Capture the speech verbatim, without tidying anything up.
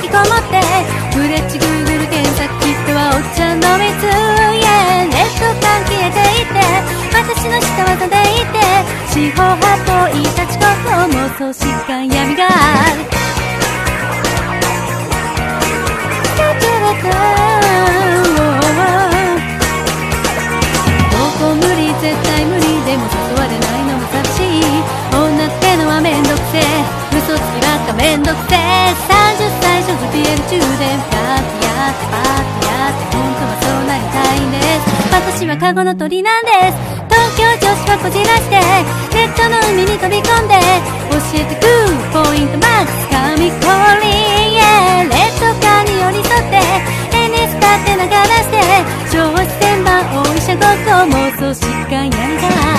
きこもってフレッチグーグル検索きっとはおっちゃんの水、yeah、ネット感消えていって私の下は飛んでいって四方八方いたちこそ妄想疾患闇があるここ無理絶対無理でも誘われないのも寂しい女ってのはめんどくせえ嘘つきばっかめんどくせえさんじゅっさい所属ピエール充電パーティーやってパーティーやって本当はそうなりたいんです私はカゴの鳥なんです東京女子はこじらしてネットの海に飛び込んで教えてくポイントマックス神降臨、yeah、レッドカーに寄り添ってエネスタって流らして超自然版お医者ごっこ妄想疾患やりが